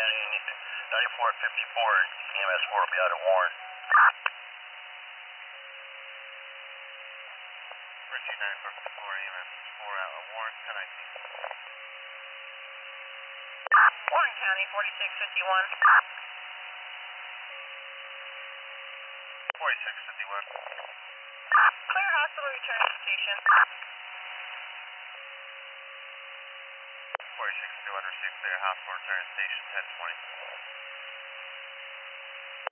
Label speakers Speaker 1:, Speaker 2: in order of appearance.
Speaker 1: 9454, EMS 4 will be out at Warren. Richie 9454, EMS 4 out at Warren, 1019.
Speaker 2: Warren County, 4651.
Speaker 1: 4651.
Speaker 2: Clear hospital, return to station.
Speaker 1: 4651, receive clear hospital, return to station 1020.